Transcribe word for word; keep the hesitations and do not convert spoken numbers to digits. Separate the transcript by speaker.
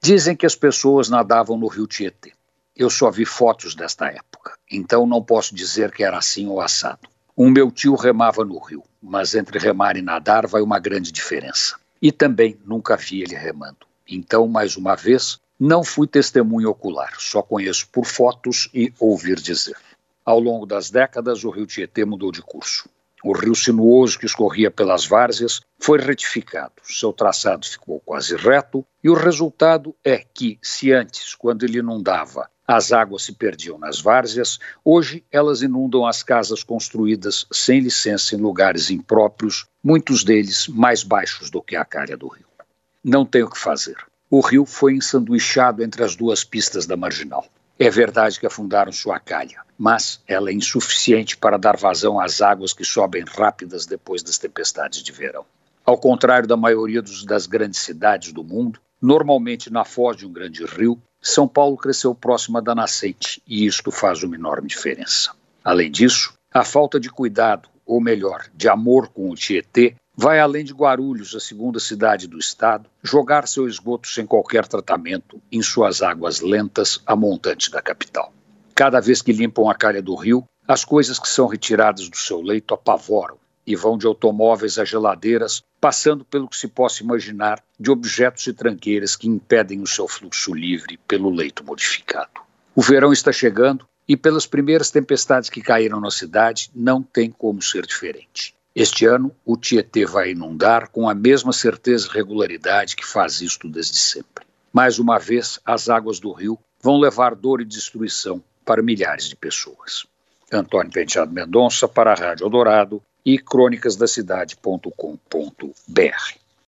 Speaker 1: Dizem que as pessoas nadavam no rio Tietê. Eu só vi fotos desta época, então não posso dizer que era assim ou assado. O meu tio remava no rio, mas entre remar e nadar vai uma grande diferença. E também nunca vi ele remando. Então, mais uma vez, não fui testemunha ocular, só conheço por fotos e ouvir dizer. Ao longo das décadas, o rio Tietê mudou de curso. O rio sinuoso que escorria pelas várzeas foi retificado, seu traçado ficou quase reto e o resultado é que, se antes, quando ele inundava, as águas se perdiam nas várzeas, hoje elas inundam as casas construídas sem licença em lugares impróprios, muitos deles mais baixos do que a calha do rio. Não tem o que fazer. O rio foi ensanduichado entre as duas pistas da Marginal. É verdade que afundaram sua calha, mas ela é insuficiente para dar vazão às águas que sobem rápidas depois das tempestades de verão. Ao contrário da maioria dos, das grandes cidades do mundo, normalmente na foz de um grande rio, São Paulo cresceu próxima da nascente e isto faz uma enorme diferença. Além disso, a falta de cuidado, ou melhor, de amor com o Tietê, vai além de Guarulhos, a segunda cidade do estado, jogar seu esgoto sem qualquer tratamento em suas águas lentas a montante da capital. Cada vez que limpam a calha do rio, as coisas que são retiradas do seu leito apavoram e vão de automóveis a geladeiras, passando pelo que se possa imaginar de objetos e tranqueiras que impedem o seu fluxo livre pelo leito modificado. O verão está chegando e pelas primeiras tempestades que caíram na cidade, não tem como ser diferente. Este ano, o Tietê vai inundar com a mesma certeza e regularidade que faz isto desde sempre. Mais uma vez, as águas do rio vão levar dor e destruição para milhares de pessoas. Antônio Penteado Mendonça para a Rádio Eldorado e crônicas da cidade ponto com ponto br.